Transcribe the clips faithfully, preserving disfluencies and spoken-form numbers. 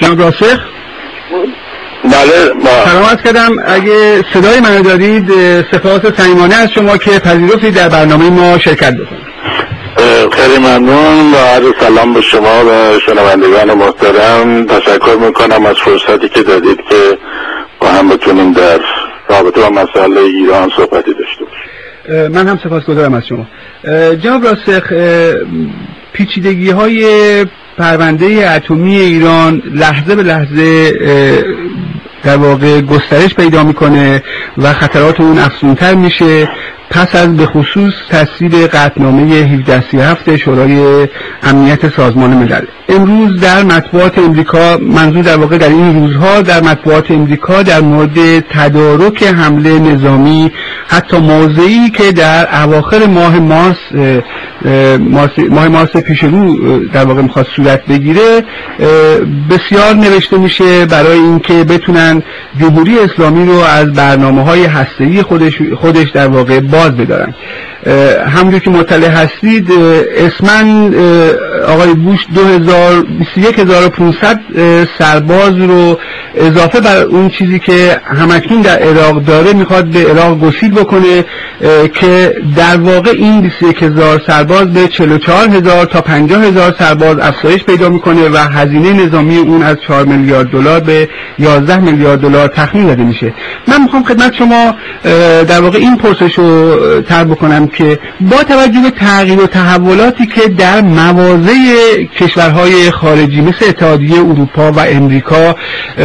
جناب راسخ؟ بله با سلام عرض کردم. اگه صدای منو دارید سپاس صمیمانه از شما که پذیرفتید در برنامه ما شرکت بکنید. خیلی ممنون و عرض سلام به شما و شنوندگان محترم. تشکر میکنم از فرصتی که دادید که با هم بتونیم در رابطه با مسائل ایران صحبتی داشته باشیم. من هم سپاسگزارم از شما. جناب راسخ، پیچیدگی های پرونده اتمی ایران لحظه به لحظه در واقع گسترش پیدا میکنه و خطرات اون افزونتر میشه پس از به خصوص تصویب قطعنامه هفده سی و هفت شورای امنیت سازمان ملل. امروز در مطبوعات امریکا، منظور در واقع در این روزها در مطبوعات امریکا، در مورد تدارک حمله نظامی حتی موضعی که در اواخر ماه مارس ماه مارس پیش رو در واقع میخواد صورت بگیره بسیار نوشته میشه برای اینکه بتونن جمهوری اسلامی رو از برنامه‌های هسته‌ای خودش خودش در واقع باز بدارن. همونجور که مطلع هستید اسمن آقای بوش بیست و یک هزار و پانصد سرباز رو اضافه بر اون چیزی که همکنون در عراق داره میخواد به عراق گسیل بکنه که در واقع این بیست و یک هزار سرباز به چهل و چهار هزار تا پنجاه هزار سرباز افزایش پیدا میکنه و هزینه نظامی اون از چهار میلیارد دلار به یازده میلیارد دلار تخمین داده میشه. من میخوام خدمت شما در واقع این پرسش رو طرح بکنم که با توجه به تغییر و تحولاتی که در مواضع کشورهای خارجی مثل اتحادیه اروپا و امریکا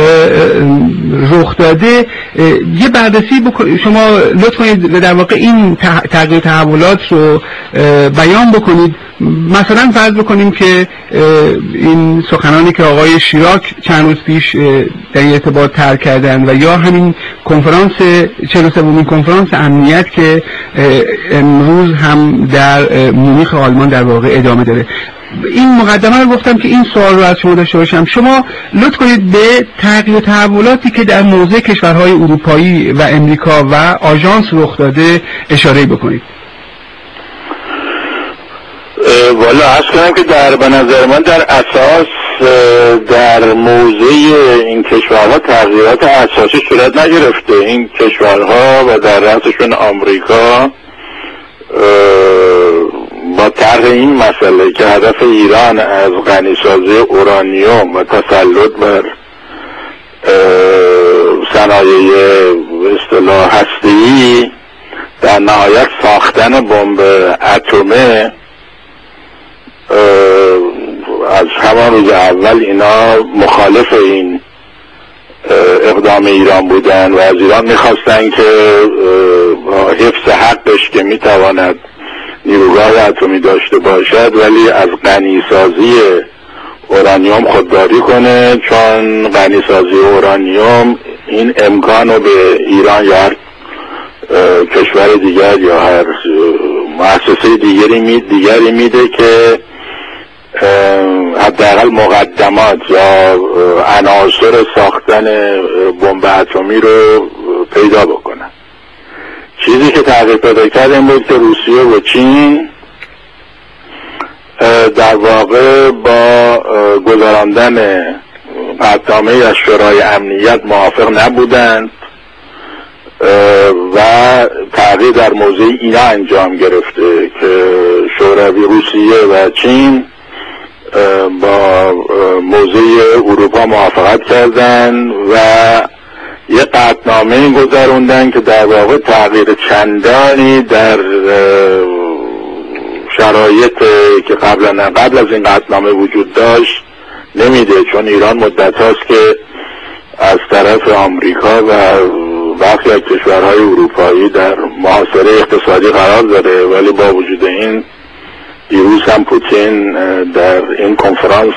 رخ داده یه بررسی بکنید، شما لطف کنید در واقع این تغییر و تحولات رو بیان بکنید. مثلا فرض بکنیم که این سخنانی که آقای شیراک چند روز پیش در این ارتباط طرح کردن و یا همین کنفرانس چهل و سومین کنفرانس امنیت که امروز هم در مونیخ آلمان در واقع ادامه داره. این مقدمه رو گفتم که این سوال رو از شما داشته باشم. شما لطف کنید به تغییر و تحولاتی که در موضع کشورهای اروپایی و امریکا و آژانس رخ داده اشاره بکنید. والا عرض کنم که در به نظر من در اساس در موضع این کشورها تغییرات اساسی صورت نگرفته. این کشورها و در رأسشون آمریکا با طرح این مسئله که هدف ایران از غنیسازی اورانیوم و تسلط بر صنایع به اصطلاح هسته‌ای در نهایت ساختن بمب اتمی، از همان روز اول اینا مخالف این اقدام ایران بودن و از ایران میخواستن که با حفظ حقش که میتواند نیروگاه اتمی داشته باشد ولی از غنیسازی اورانیوم خودداری کنه، چون غنیسازی اورانیوم این امکان رو به ایران یا هر کشور دیگر یا هر مؤسسه دیگری می دیگری میده که حداقل مقدمات یا عناصر ساختن بمب اتمی رو پیدا بکنن. چیزی که تغییر پیدا کرد این بود که روسیه و چین در واقع با گذراندن قطعنامه از شورای امنیت موافق نبودند و تغییر در موضع اینا انجام گرفته که شوروی روسیه و چین با موضع اروپا موافقت کردن و یه قطعنامه گذروندن که در واقع تغییر چندانی در شرایط که قبلا قبل از این قطعنامه وجود داشت نمیده، چون ایران مدت هاست که از طرف آمریکا و برخی از کشورهای اروپایی در محاصره اقتصادی قرار داره، ولی با وجود این دیروز هم پوتین در این کنفرانس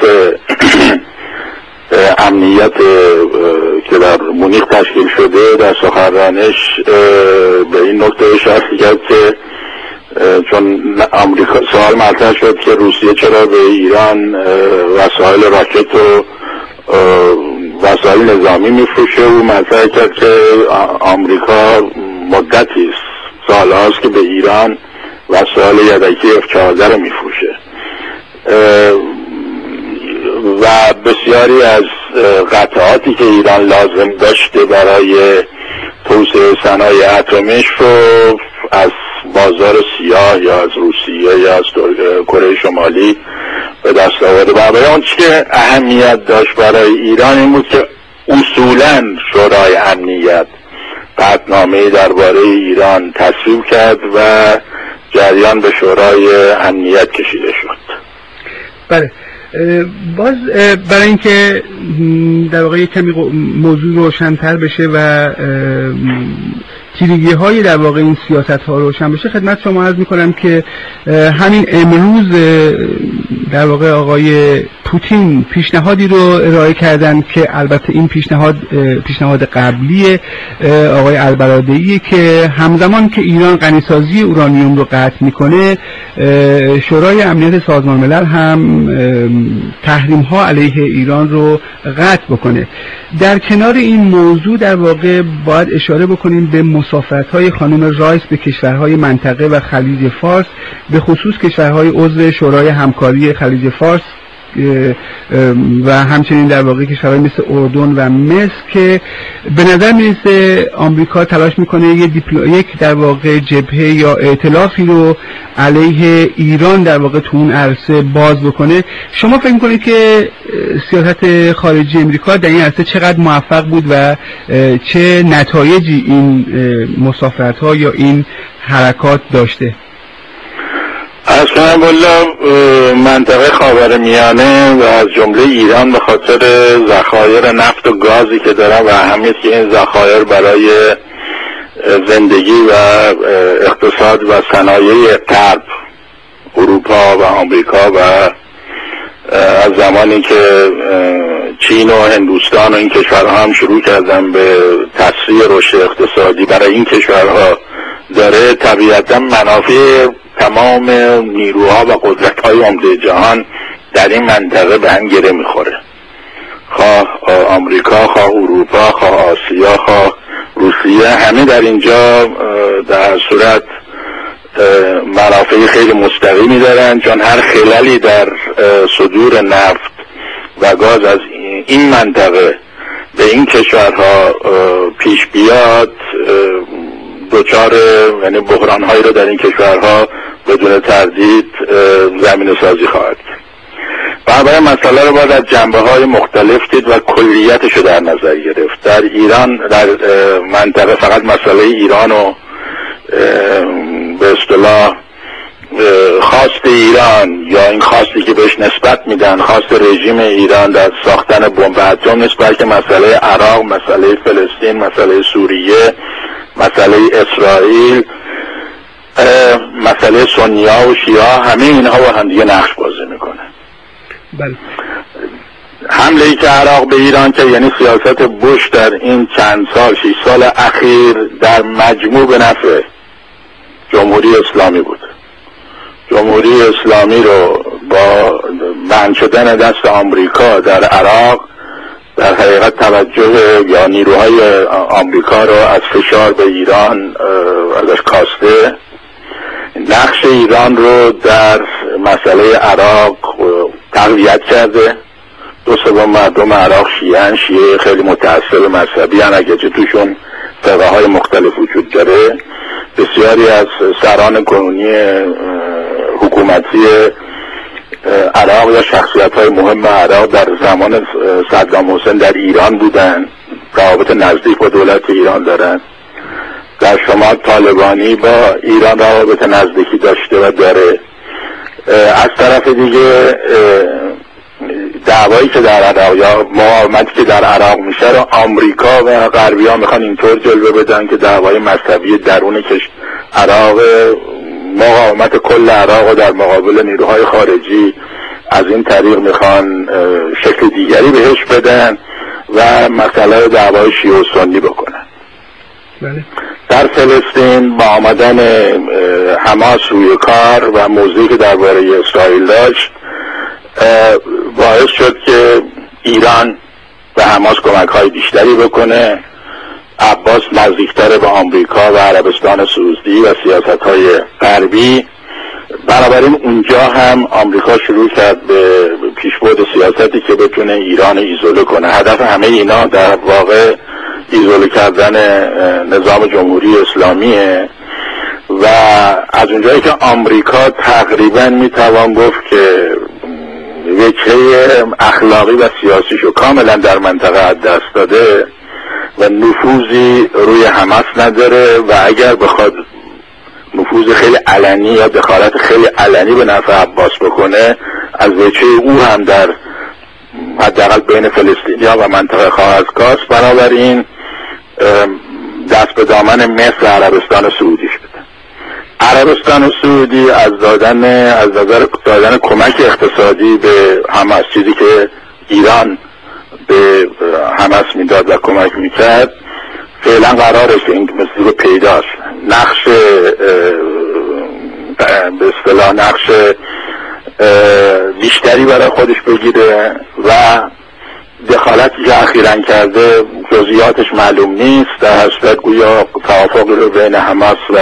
امنیت که در مونیخ تشکیل شده در سخنرانیش به این نکته اشاره کرد که چون آمریکا سوال مطرح شد که روسیه چرا به ایران وسایل راکت و وسایل نظامی میفروشه و مطرح کرد که آمریکا مدتی سال هاست که به ایران وسایل یدکی اف چهارده رو میفروشه و و بسیاری از قطعاتی که ایران لازم داشته برای توسعه صنایع اتمیش رو از بازار سیاه یا از روسیه یا از کره شمالی به دست آورده. و برای اون چی که اهمیت داشت برای ایران این بود که اصولاً شورای امنیت قطعنامه‌ای درباره ایران تصویب کرد و جریان به شورای امنیت کشیده شد. بله، باز برای اینکه در واقع کمی موضوع روشن‌تر بشه و تیرگی های در واقع این سیاست ها روشن بشه، خدمت شما عرض میکنم که همین امروز در واقع آقای پوتین پیشنهادی رو ارائه کردن که البته این پیشنهاد پیشنهاد قبلی آقای البرادعیه که همزمان که ایران غنیسازی اورانیوم رو قطع میکنه، شورای امنیت سازمان ملل هم تحریم ها علیه ایران رو قطع بکنه. در کنار این موضوع در واقع باید اشاره بکنیم به مسافرت های خانم رایس به کشورهای منطقه و خلیج فارس، به خصوص کشورهای عضو شورای همکاری خلیج فارس و همچنین در واقع کشورهای مثل اردن و مصر که به نظر میرسه آمریکا تلاش میکنه یه دیپلو... یک در واقع جبهه یا ائتلافی رو علیه ایران در واقع تو اون عرصه باز بکنه. شما فکر میکنید که سیاست خارجی امریکا در این عرصه چقدر موفق بود و چه نتایجی این مسافرت ها یا این حرکات داشته؟ اصلا والا منطقه خاورمیانه و از جمله ایران به خاطر ذخایر نفت و گازی که دارن و اهمیتی که این ذخایر برای زندگی و اقتصاد و صنایع غرب اروپا و آمریکا و از زمانی که چین و هندوستان و این کشورها هم شروع کردن به تسریع رشد اقتصادی برای این کشورها داره، طبیعتا منافع تمام نیروها و قدرت‌های عمده جهان در این منطقه به هم گره میخوره، خواه آمریکا، خواه اروپا، خواه آسیا، خواه روسیه، همه در اینجا در صورت منافع خیلی مستقیمی دارن، چون هر خللی در صدور نفت و گاز از این منطقه به این کشورها پیش بیاد دوچار یعنی بحران‌هایی رو در این کشورها بدون تردید زمینه سازی خواهد کرد. بنابراین مسئله رو باید از جنبه‌های مختلف دید و کلیتش رو در نظر گرفت. در ایران در منطقه فقط مسئله ایران و به اصطلاح خواست ایران یا این خواستی که بهش نسبت میدن، خواست رژیم ایران در ساختن بمب اتم نیست، بلکه مسئله عراق، مسئله فلسطین، مسئله سوریه، مسئله اسرائیل، مسئله سنی‌ها و شیعه، همه اینها با هم دیگه نقش بازی میکنه. بله. حمله ای که عراق به ایران که یعنی سیاست بوش در این چند سال شش سال اخیر در مجموع به نفع جمهوری اسلامی بود. جمهوری اسلامی رو با بند شدن دست آمریکا در عراق در حقیقت توجه یا نیروهای آمریکا رو از فشار به ایران ازش کاسته، نقش ایران رو در مسئله عراق تقویت کرده. دو سوم مردم عراق شیعه‌اند، شیعه خیلی متعصب مذهبی هستند، اگرچه توشون فرقه های مختلف وجود داره. بسیاری از سران کنونی حکومتی عراق یا شخصیت های مهم عراق در زمان صدام حسین در ایران بودن، روابط نزدیک با دولت ایران دارن. در شمال طالبانی با ایران روابط نزدیکی داشته و داره. از طرف دیگه دعوایی که در عراق یا مقاومتی که در عراق میشه رو آمریکا و غربی ها میخوان اینطور جلوه بدن که دعوای مذهبی درون کش عراق، مقاومت کل عراق و در مقابل نیروهای خارجی از این طریق میخوان شکل دیگری بهش بدن و مسئله دعوای شیعه و سنی بکنن. بله. در فلسطین با آمدن حماس روی کار و موضوعی که درباره اسرائیل داشت باعث شد که ایران به حماس کمک های بیشتری بکنه. عباس نزدیکتر به آمریکا و عربستان سعودی و سیاست های غربی، بنابراین اونجا هم آمریکا شروع کرد به پیشبرد سیاستی که بتونه ایران ایزوله کنه. هدف همه اینا در واقع ایزوله کردن نظام جمهوری اسلامیه و از اونجایی که آمریکا تقریبا میتوان گفت که وجهه اخلاقی و سیاسیشو کاملا در منطقه از دست داده و نفوذی روی حماس نداره و اگر بخواد نفوذ خیلی علنی یا دخالت خیلی علنی به نفع عباس بکنه از وجهه او هم در حداقل بین فلسطینی‌ها و منطقه خواهد کاست. بنابراین دست به دامن مصر عربستان سعودی شده. عربستان سعودی از دادن از نظر دادن کمک اقتصادی به حماس، چیزی که ایران به حماس میداد و کمک میکرد، فعلا قراره که این مثل رو پیداست. نقش به اصطلاح نقش بیشتری برای خودش بگیره و دخالتی که اخیراً کرده جزئیاتش معلوم نیست، در حسرت گویا توافقی رو بین حماس و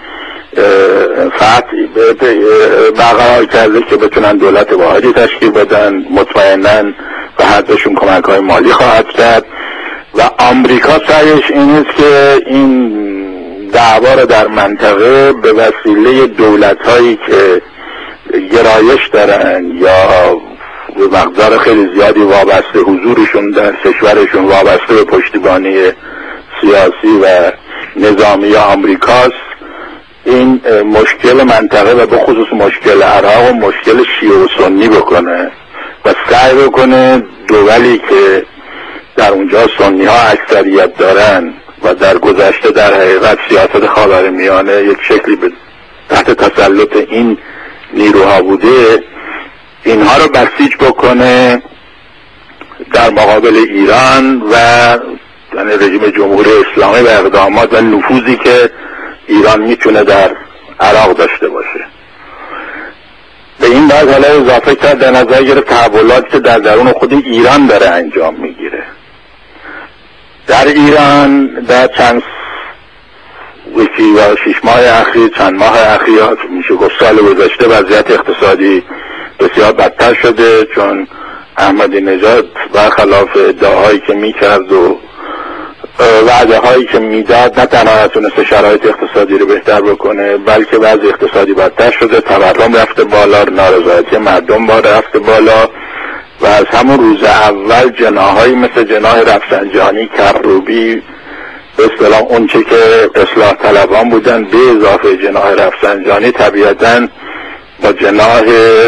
فتح برقرار کرده که بتونن دولت واحدی تشکیل بدن. مطمئناً به هر دوشون کمک های مالی خواهد کرد و آمریکا سعیش این است که این دعوا رو در منطقه به وسیله دولت هایی که گرایش دارن یا به مقدار خیلی زیادی وابسته حضورشون در کشورشون وابسته به پشتیبانی سیاسی و نظامی آمریکاست، این مشکل منطقه و به خصوص مشکل عراق و مشکل شیعه و سنی بکنه و سعی بکنه دولی که در اونجا سنی ها اکثریت دارن و در گذشته در حقیقت سیاست خاورمیانه یک شکلی به تحت تسلط این نیروها بوده، اینها رو بسیج بکنه در مقابل ایران و یعنی رژیم جمهوری اسلامی و اقدامات و نفوذی که ایران میتونه در عراق داشته باشه. به این بعد حالا اضافه کرد در نظر گرفت تحولاتی که در درون خود ایران داره انجام میگیره. در ایران در چند یکی و شش ماه اخیر چند ماه اخیر میشه گفت سال گذشته وضعیت اقتصادی بسیار بدتر شده، چون احمدی نژاد برخلاف ادعاهایی که میکرد و وعده هایی که میداد نه تنها نتونسته شرایط اقتصادی رو بهتر بکنه بلکه وضع اقتصادی بدتر شده، تورم رفته بالا، نارضایتی مردم با رفته بالا و از همون روز اول جناحایی مثل جناح رفسنجانی، کروبی، به اصطلاح اون چه که اصلاح طلبان بودن به اضافه جناح رفسنجانی طبیعتاً با جناح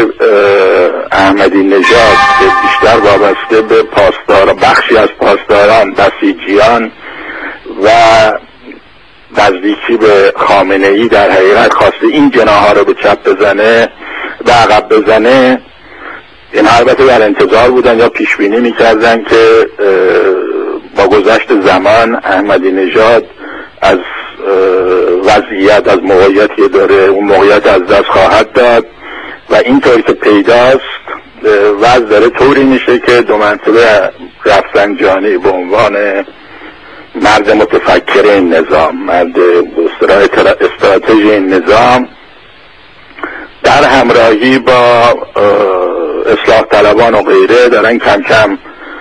احمدی نژاد که بیشتر وابسته به پاسدار بخشی از پاسداران، بسیجیان و نزدیکی به خامنه‌ای در حقیقت خواسته این جناح ها رو به چپ بزنه و عقب بزنه. این البته در انتظار بودن یا پیش بینی می‌کردن که با گذشت زمان احمدی نژاد از وضعیت از موقعیتی داره اون موقعیت از دست خواهد داد و اینطوری که پیداست وضع داره طوری میشه که دو مرتبه رفسنجانی به عنوان مرد متفکر این نظام، مرد استراتژی این نظام، در همراهی با اصلاح طلبان و غیره دارن کم کم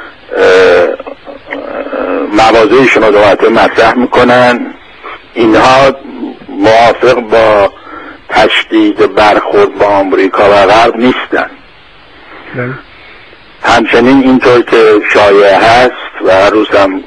مواضعشون رو دوباره مطرح میکنن. اینها موافق با تشدید برخورد با آمریکا و غرب نیستن. همچنین اینطور که شایع هست و هر روز هم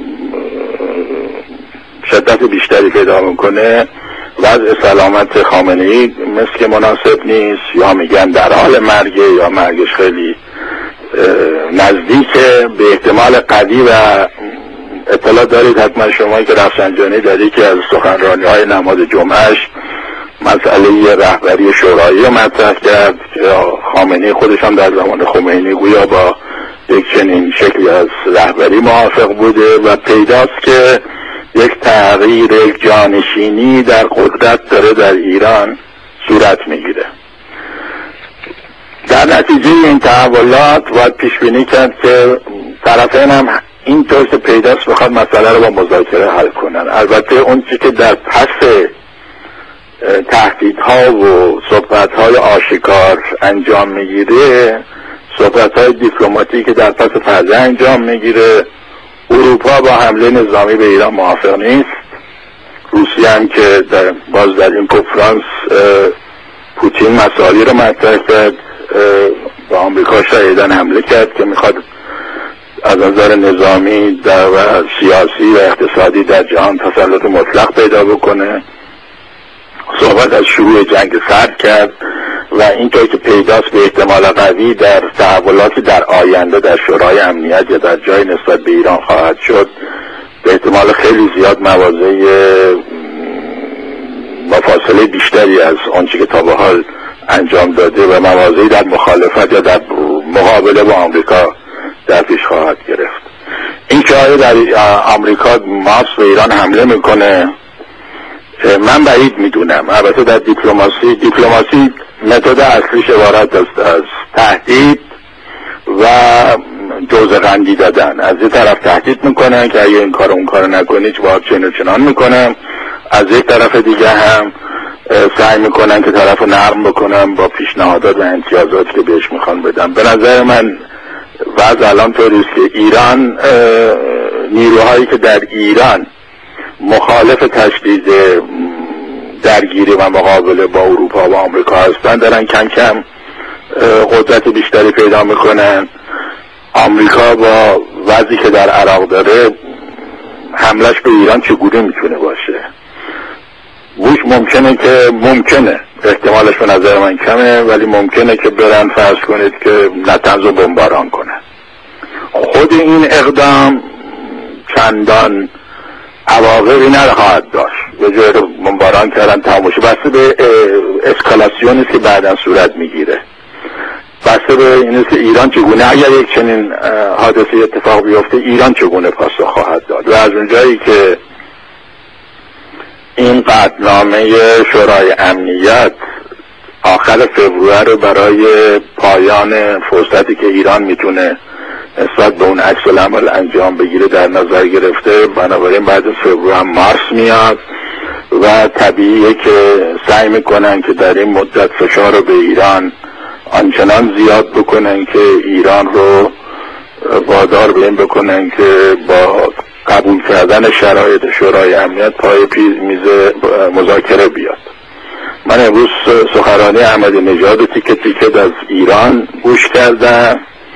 شدت بیشتری پیدا میکنه، وضع سلامت خامنه‌ای مثل که مناسب نیست، یا میگن در حال مرگه یا مرگش خیلی نزدیکه. به احتمال قوی و اطلاع دارید حتما شما که رفسنجانی داری که از سخنرانی های نماز جمعهش مسئله رهبری شورایی رو مطرح کرد که خامنه‌ای خودش هم در زمان خمینی گویا با یک چنین شکلی از رهبری موافق بوده و پیداست که یک تغییر، یک جانشینی در قدرت داره در ایران صورت میگیره. در نتیجه این تحولات باید پیش بینی کرد که طرفین هم اینطور که پیداست بخواد مسئله رو با مذاکره حل کنن. البته اون چی که در پس تهدیدها و صحبت‌های آشکار انجام میگیره صحبت‌های دیپلماتیک که در پس پرده انجام میگیره. اروپا با حمله نظامی به ایران موافق نیست. روسیه هم که در باز در این کنفرانس پوتین مسائلی رو مطرح کرد، با آمریکا شدیداً حمله کرد که میخواد از نظر نظامی در و سیاسی و اقتصادی در جهان تسلط مطلق پیدا بکنه. صحبت از شروع جنگ سرد کرد و اینطور که پیداست به احتمال قوی در تحولاتی در آینده در شورای امنیت یا در جای نسبت به ایران خواهد شد، به احتمال خیلی زیاد مواضع با فاصله بیشتری از آنچه که تا به حال انجام داده و مواضعی در مخالفت یا در مقابله با آمریکا در پیش خواهد گرفت. این که آیا در آمریکا ماست به ایران حمله میکنه، من بعید میدونم. البته در دیپلماسی دیپلماسی متد اصلیش عبارت است از تهدید و جوز قندی دادن. از یه طرف تهدید میکنن که اگه این کار اون کار نکنی باید چنین و چنان میکنم، از یک طرف دیگه هم سعی میکنن که طرف نرم بکنن با پیشنهادات و امتیازاتی که بهش میخوان بدن. به نظر من وضع الان طوریست که ایران، نیروهایی که در ایران مخالف تشدید درگیری و مقابله با اروپا و آمریکا هستن دارن کم کم قدرت بیشتری پیدا میکنن. آمریکا با وضعی که در عراق داره حملش به ایران چگونه میتونه باشه؟ بوش ممکنه که ممکنه احتمالش به نظر من کمه، ولی ممکنه که برن فرض کنید که نتنز و بمباران کنن. خود این اقدام چندان عواقبی نخواهد داشت. به جای بمباران کردن تماشا، بسته به اسکالاسیونی که بعداً صورت میگیره، بسته به این که ایران چگونه اگر یک چنین حادثه اتفاق بیفته ایران چگونه پاسخ خواهد داد. و از اونجایی که این قطعنامه شورای امنیت آخر فوریه برای پایان فرصتی که ایران میتونه نسبت به اون عکس العمل انجام بگیره در نظر گرفته، بنابراین بعد از فوریه هم مارس میاد و طبیعیه که سعی میکنن که در این مدت فشار رو به ایران آنچنان زیاد بکنن که ایران رو وادار به این بکنن که با قبول کردن شرایط شورای امنیت پای پیش میز مذاکره بیاد. من امروز سخنرانی احمدی نژاد تیکه تیکه از ایران گوش کردم،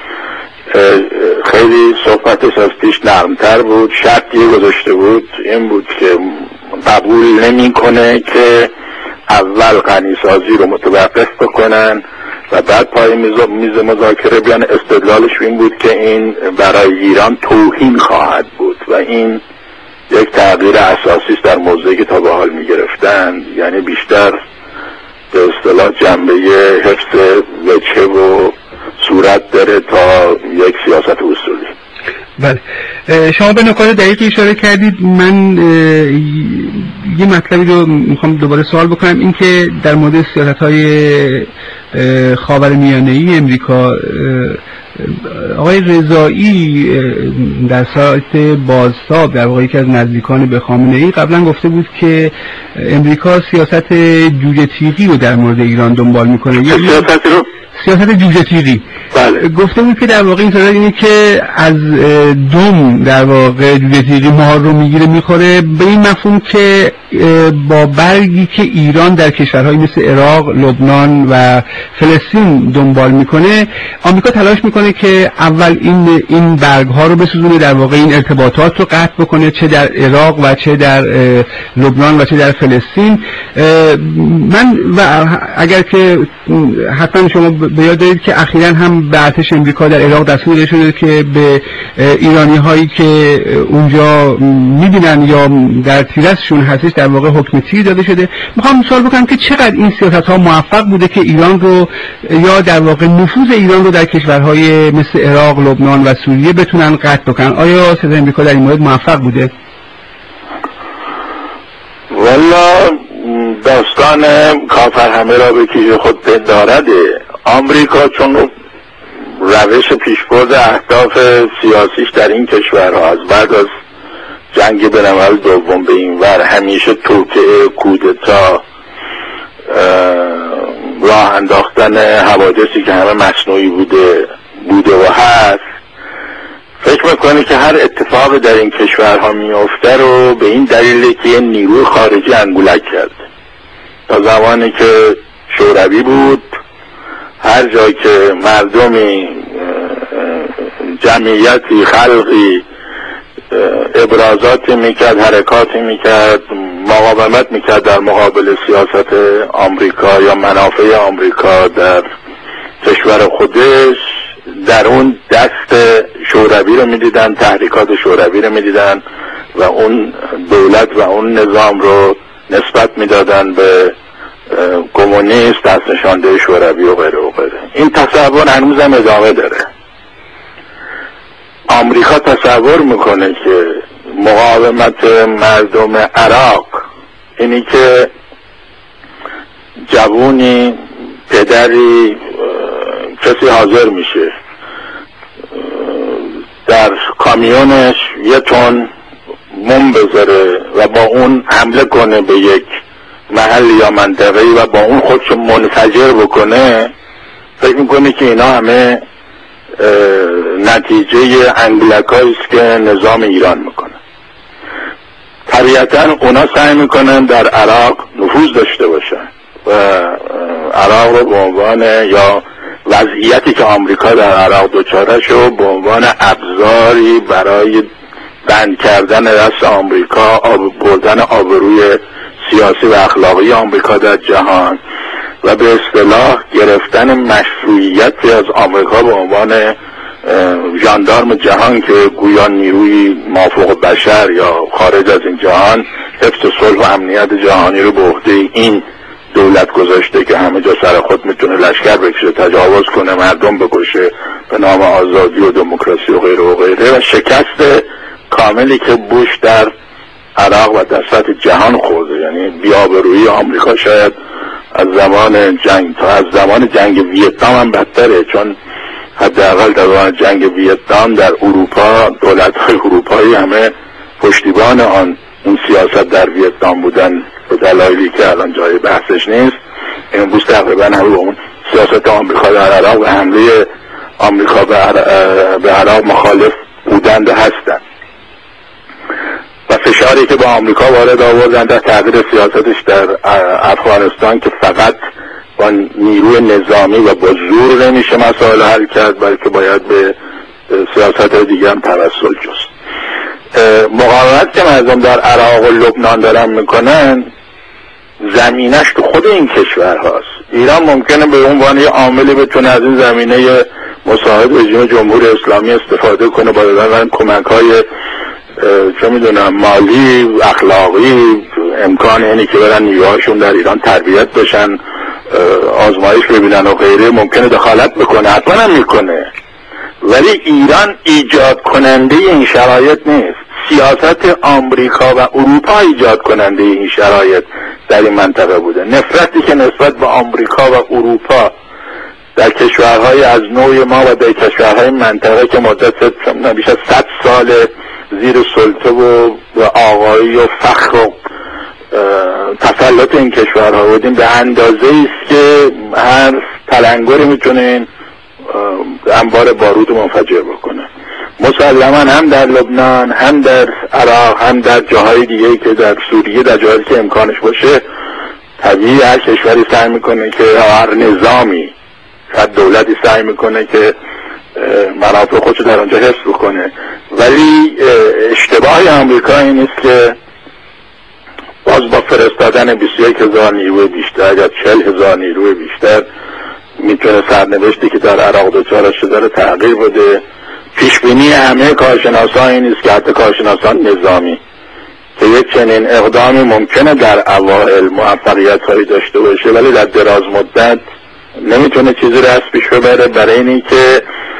خیلی صحبتش از پیش نرمتر بود. شرطی گذاشته بود این بود که قبول نمی کنه که اول غنیسازی رو متوقف بکنن و بعد پای میز مذاکره بیان. استدلالش این بود که این برای ایران توهین خواهد بود و این یک تغییر اساسی است در موضوعی که تا به حال میگرفتن، یعنی بیشتر به اصطلاح جنبه حفظ وجه و صورت داره تا یک سیاست اصولی. بله، شما به نکات دقیقی اشاره کردید. من یه مطلبی رو میخوام دوباره سوال بکنم، این که در مورد سیاست‌های خاورمیانه‌ای امریکا، آقای رضایی در سایت بازتاب، در واقع یکی از نزدیکان به خامنه‌ای، قبلا گفته بود که امریکا سیاست جوجه تیغی رو در مورد ایران دنبال میکنه. سیاست رو سیاست جوجه تیغی. بله. گفته بود که در واقع این سیاست اینه که از دوم در واقع جوجه تیغی مار رو میگیره میخوره، به این مفهوم که با برگی که ایران در کشورهای مثل عراق، لبنان و فلسطین دنبال میکنه، آمریکا تلاش میکنه که اول این این برگ ها رو بسوزونه، در واقع این ارتباطات رو قطع بکنه، چه در عراق و چه در لبنان و چه در فلسطین. من و اگر که حتما شما به یاد دارید که اخیراً هم به ارتش امریکا در عراق دستور داده شده که به ایرانی هایی که اونجا میبینن یا در تیرسشون هستش در واقع حکم تیر داده شده. میخوام سوال بکنم که چقدر این سیاست ها موفق بوده که ایران رو یا در واقع نفوذ ایران رو در کشورهای مثل عراق، لبنان و سوریه بتونن قطع بکنن؟ آیا سیاست امریکا در این مورد موفق بوده؟ والا داستان کافر همه را به کیش خود پندارده. آمریکا چون روش پیشبرد اهداف سیاسیش در این کشورها از بعد از جنگ بین‌الملل دوم به این ور همیشه توطئه، کودتا، راه انداختن حوادثی که همه مصنوعی بوده بوده و هست، فکر میکنه که هر اتفاق در این کشورها میفته رو به این دلیله که یه نیروی خارجی انگولک کرد. تا زمانی که شوروی بود، هر جایی که مردمی، جمعیتی، خلقی ابرازاتی میکرد، حرکاتی میکرد، مقاومت میکرد در مقابل سیاست آمریکا یا منافع آمریکا در کشور خودش، در اون دست شوروی رو میدیدن، تحریکات شوروی رو میدیدن و اون دولت و اون نظام رو نسبت میدادن به کمونیست، دست نشانده شوروی و غیره و غیره. این تصور هنوز هم ادامه داره. آمریکا تصور میکنه که مقاومت مردم عراق اینی که جوونی، پدری، کسی حاضر میشه در کامیونش یه تن موم بذاره و با اون حمله کنه به یک محل یا منطقه‌ای و با اون خودش منفجر بکنه، فکر میکنه که اینا همه نتیجه انگولکایی است که نظام ایران میکنه. طبیعتا اونا سعی میکنن در عراق نفوذ داشته باشن و عراق رو به عنوان، یا وضعیتی که آمریکا در عراق دچارش رو به عنوان ابزاری برای بند کردن دست آمریکا، آب بردن آبروی سیاسی و اخلاقی آمریکا در جهان و به اصطلاح گرفتن مشروعیتی از آمریکا به عنوان ژاندارم جهان که گویا نیروی مافوق بشر یا خارج از این جهان حفظ صلح و امنیت جهانی رو به عهده این دولت گذاشته که همه جا سر خود میتونه لشکر بکشه، تجاوز کنه، مردم بکشه به نام آزادی و دموکراسی و غیره و غیره، و شکست کاملی که بوش در عراق و در سطح جهان خورده. یعنی بی‌آبرویی آمریکا شاید از زمان جنگ تا از زمان جنگ ویتنام هم بدتره، چون حداقل در زمان جنگ ویتنام در اروپا دولت‌های اروپایی همه پشتیبان آن اون سیاست در ویتنام بودن به دلایلی که الان جای بحثش نیست. امروز تقریبا همه با اون سیاست آمریکا در عراق و حمله آمریکا به عراق مخالف بودند هستند و فشاری که با آمریکا وارد آوردن در تغییر سیاستش در افغانستان که فقط با نیروی نظامی و با زور نمیشه مسائل حل کرد، بلکه باید به سیاست دیگه هم توسل جست. مقاومت که مردم در عراق و لبنان دارن میکنن زمینش تو خود این کشور هاست. ایران ممکنه به عنوان یه عاملی بتونه از این زمینه مساعد رژیم جمهوری اسلامی استفاده کنه با دادن کمک های چه میدونم مالی، اخلاقی، امکان اینی که برن نیروهاشون در ایران تربیت بشن، آزمایش ببینن و غیره، ممکنه دخالت بکنه، حتما هم میکنه، ولی ایران ایجاد کننده این شرایط نیست. سیاست آمریکا و اروپا ایجاد کننده این شرایط در این منطقه بوده. نفرتی که نسبت به آمریکا و اروپا در کشورهای از نوع ما و در کشورهای منطقه که مدت بیش از صد سال زیر سلطه و آقایی و فخر و تسلط این کشورها بودیم به اندازه است که هر تلنگری میتونه این انبار بارود منفجر بکنه. مسلما هم در لبنان، هم در عراق، هم در جاهای دیگه که در سوریه، در جاهایی که امکانش باشه، طبیعی هر کشوری سعی میکنه که هر نظامی، هر دولتی سعی میکنه که منافع خودشو در آنجا حفظ بکنه. ولی اشتباه آمریکا این است که باز با فرستادن بیست و یک هزار نیروی بیشتر یا چهل هزار نیروی بیشتر میتونه سرنوشتی که در عراق دچارش شده رو تغییر بده. پیشبینی همه کارشناسان این است که حتی کارشناسان نظامی که یک چنین اقدامی ممکنه در اوائل موفقیت هایی داشته باشه ولی در دراز مدت نمیتونه چیزی رو از پیش ببره، برای اینی که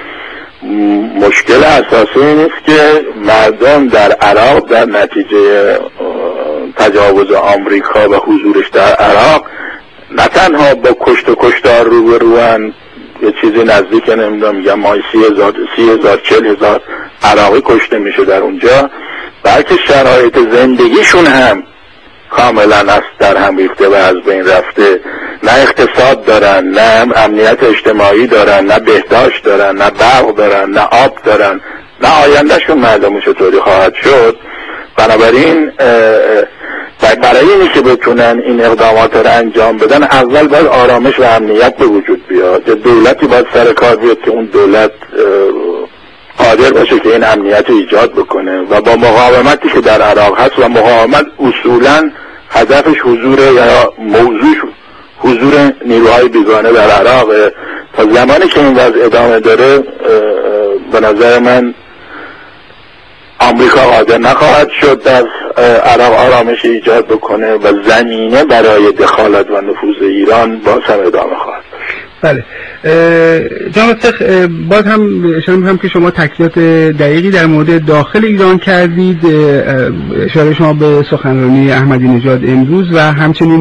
مشکل اساسی این است که مردم در عراق در نتیجه تجاوز آمریکا و حضورش در عراق نه تنها با کشت و کشتار روبروان، یه چیزی نزدیک نمیدونم میگم مای سی هزار سی هزار چل هزار عراقی کشته میشه در اونجا، بلکه شرایط زندگیشون هم کاملا است در هم ریخته و از بین رفته. نه اقتصاد دارن، نه امنیت اجتماعی دارن، نه بهداشت دارن، نه برق دارن، نه آب دارن، نه آیندهشون معلوم چطوری خواهد شد. بنابراین برای اینی که بتونن این اقدامات رو انجام بدن اول باید آرامش و امنیت به وجود بیاد. دولتی باید سر کار بیاد که اون دولت قادر باشه که این امنیت رو ایجاد بکنه و با مقاومتی که در عراق هست، و مقاومت اصولا هدفش حضور یا موضوعش حضور نیروهای بیگانه در عراق، تا زمانی که این وضع ادامه داره به نظر من آمریکا قادر نخواهد شد در عراق آرامش ایجاد بکنه و زمینه برای دخالت و نفوذ ایران باز هم ادامه خواهد. بله جناب شیخ، باز هم اشاره می‌کنم که شما تحقیقات دقیقی در مورد داخل ایران کردید، اشاره شما به سخنرانی احمدی نژاد امروز و همچنین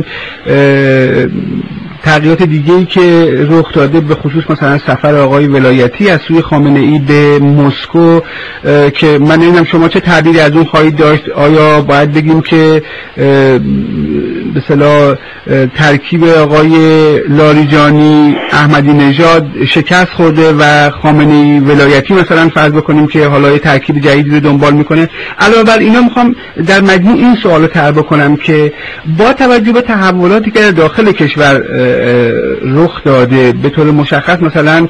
تغییرات دیگه‌ای که رخ داده، به خصوص مثلا سفر آقای ولایتی از سوی خامنه‌ای به مسکو که من نمیدونم شما چه تعبیری از اون خواهید داشت. آیا باید بگیم که به اصطلاح ترکیب آقای لاریجانی احمدی نژاد شکست خورده و خامنه‌ای ولایتی مثلا فرض بکنیم که حالا یه ترکیب جدیدی رو دنبال میکنه؟ علاوه بر اینا میخوام در مجموع این سوالو طرح بکنم که با توجه به تحولاتی که در داخل کشور رخ داده، به طور مشخص مثلا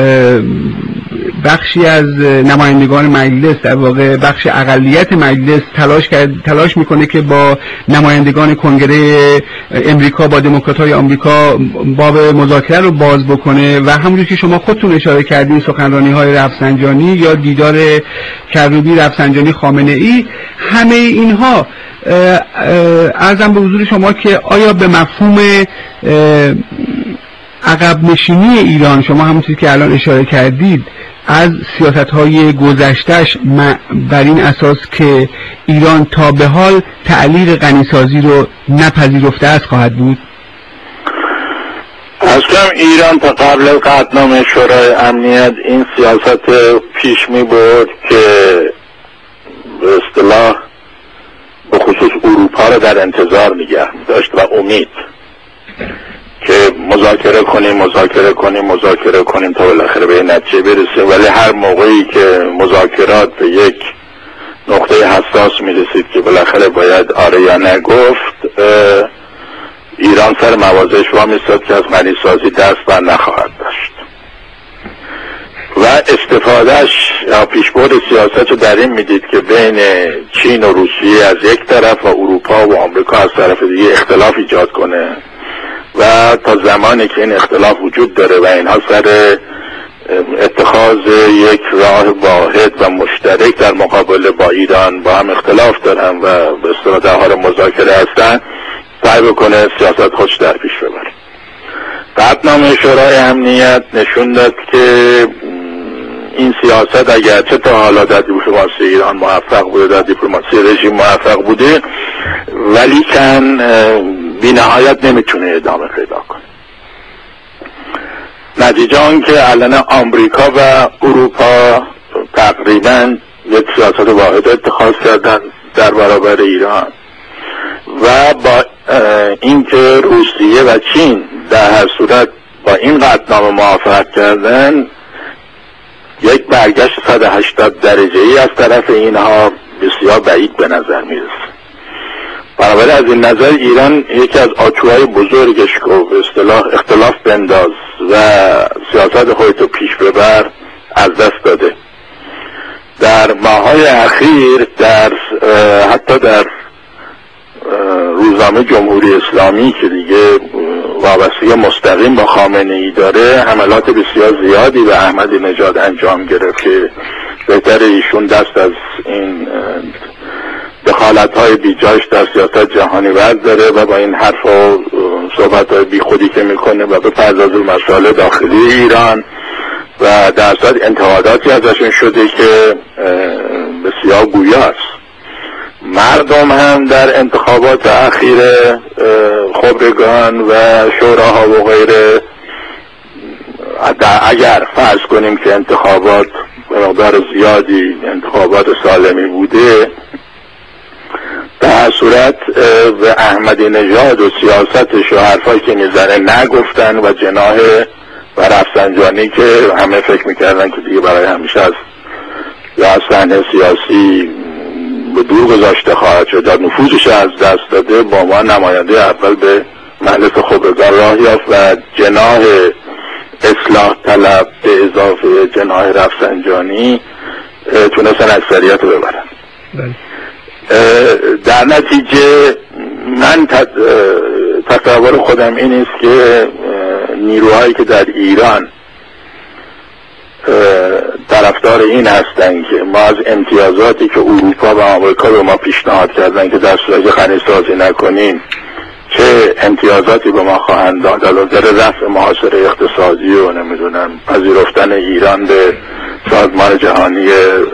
بخشی از نمایندگان مجلس، در واقع بخش اقلیت مجلس تلاش کرد تلاش میکنه که با نمایندگان کنگره امریکا، با دموکرات‌های آمریکا باب مذاکره رو باز بکنه و همونجور که شما خودتون اشاره کردین سخنرانی‌های رفسنجانی یا دیدار کروبی رفسنجانی خامنه‌ای، همه اینها عرضم به حضور شما که آیا به مفهوم عقب نشینی ایران، شما همونطور که الان اشاره کردید از سیاست‌های گذشته‌اش بر این اساس که ایران تا به حال تعلیق غنیسازی رو نپذیرفته است خواهد بود؟ اصلا ایران تا قبل قطعنامه شورای امنیت این سیاست پیش می برد که به اصطلاح به خصوص اروپا رو در انتظار نگه داشت و امید که مذاکره کنیم مذاکره کنیم مذاکره کنیم تا بالاخره به نتیجه برسیم. ولی هر موقعی که مذاکرات به یک نقطه حساس می رسید که بالاخره باید آره یا نه گفت، ایران سر موازش وامی استاد که از غنیسازی دست بر نخواهد داشت و استفادهش یا پیشبرد سیاست رو در این میدید که بین چین و روسیه از یک طرف و اروپا و آمریکا از طرف دیگه اختلاف ایجاد کنه و تا زمانی که این اختلاف وجود داره و اینها سر اتخاذ یک راه واحد و مشترک در مقابله با ایران با هم اختلاف دارن و به اصطلاح در حال مذاکره هستن، سعی بکنه سیاست خودش در پیش ببره. قطعنامه شورای امنیت نشون داد که این سیاست اگرچه تا حالا در دیپلماسی ایران موفق بوده، در دیپلماسی رژیم موفق بوده، ولی کن بی نهایت نمیتونه ادامه پیدا کنه. نتیجه آن که الان آمریکا و اروپا تقریبا یک سیاست واحد اتخاذ کردن در برابر ایران و با اینکه روسیه و چین در هر صورت با این قطعنامه موافقت کردن، یک برگشت صد و هشتاد درجه ای از طرف اینها بسیار بعید به نظر میرسه. بنابراین از این نظر ایران یکی از آچوهای بزرگش که به اصطلاح اختلاف بنداز و سیاست خودتو پیش ببر از دست داده. در ماهای اخیر در حتی در روزنامه جمهوری اسلامی که دیگه وابستگی مستقیم با خامنه ای داره، حملات بسیار زیادی به احمدی نژاد انجام گرفت که بهتر ایشون دست از این دخالت های بیجاش در سیاست جهانی ورداره و با این حرف و صحبت های بی خودی که میکنه و به پرداز مسائل داخلی ایران و در صورت انتقاداتی ازشون شده که بسیار گویاست. مردم هم در انتخابات اخیر خبرگان و شوراها و غیره، اگر فرض کنیم که انتخابات به مقدار زیادی انتخابات سالمی بوده، به هر صورت به احمدی نژاد و سیاستش و حرفایی که میزنه نگفتن و جناح و رفسنجانی که همه فکر میکردن که دیگه برای همیشه از یا از صحنه سیاسی به دور گذاشته خواهد شد یا نفوذش از دست داده، با ما نماینده اول به مجلس خبرگان راه یافت و جناح اصلاح طلب به اضافه جناح رفسنجانی تونستن اکثریت رو ببرن. در نتیجه من تصور خودم این است که نیروهایی که در ایران طرفدار این هستند که ما از امتیازاتی که اروپا و آمریکا به ما پیشنهاد کردن که در صورت غنی‌سازی نکنیم چه امتیازاتی به ما خواهند داد، علاوه رفع محاصره اقتصادی و نمیدونم پذیرفتن ایران به سازمان جهانی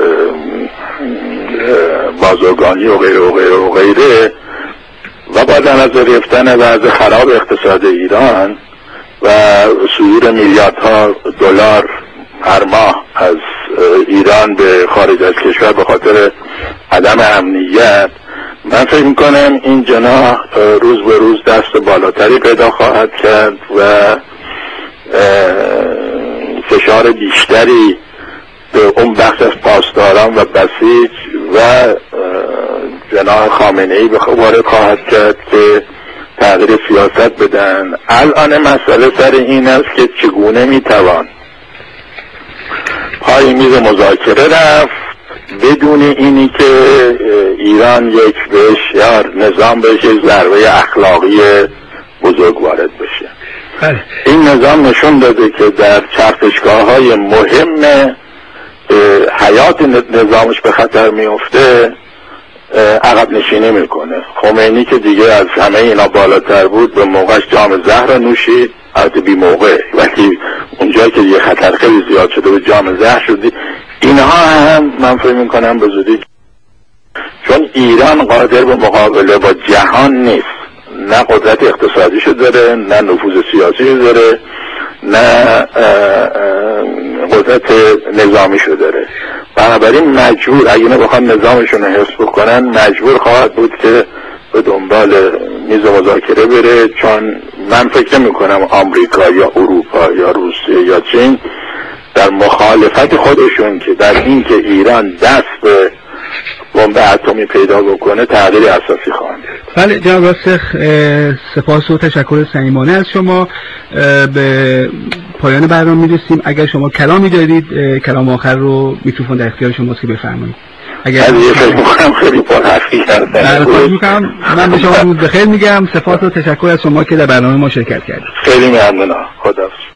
بازرگانی و غیره و غیره و غیره و با در نظر گرفتن وضع خراب اقتصاد ایران و صدور میلیاردها دلار هر ماه از ایران به خارج از کشور به خاطر عدم امنیت، من فکر میکنم این جناح روز به روز دست بالاتری پیدا خواهد کرد و فشار بیشتری به اون بخش از پاسداران و بسیج و جناح خامنه‌ای به وارد خواهد کرد که تغییر سیاست بدن. الان مسئله سر این است که چگونه میتوان پای میز مذاکره رفت بدون اینی که ایران یک بهش یا نظام بهش ضربه اخلاقی بزرگ وارد بشه. بله. این نظام نشون داده که در چرخشگاه های مهم حیات نظامش به خطر میفته عقب نشینی میکنه. خمینی که دیگه از همه اینا بالاتر بود به موقعش جام زهر نوشید، البته بی موقع، ولی اونجا که یه خطر خیلی زیاد شده به جام زهر شدی. اینها هم من فکر میکنم به زودی، چون ایران قادر به مقابله با جهان نیست، نه قدرت اقتصادیشو داره، نه نفوذ سیاسیشو داره، نه قدرت نظامیشو داره. بنابراین مجبور اگه اینا بخوان نظامشون رو حفظ بکنن مجبور خواهد بود که به دنبال میز مذاکره بره، چون من فکر نمی کنم آمریکا یا اروپا یا روسیه یا چین در مخالفت خودشون که در این که ایران دست به بمب اتمی پیدا بکنه تغییر اساسی خواهند. بله جناب راسخ، سپاس و تشکر صمیمانه از شما. به پایان برنامه میرسیم. اگر شما کلامی دارید کلام آخر رو میکروفون در اختیار شماست که بفرمایید. اگر یه فکر میکنم خیلی پرحرفی کردم. من به شما روز بخیر میگم. سپاس و تشکر از شما که در برنامه ما شرکت کردید. خیلی ممنونم. خدا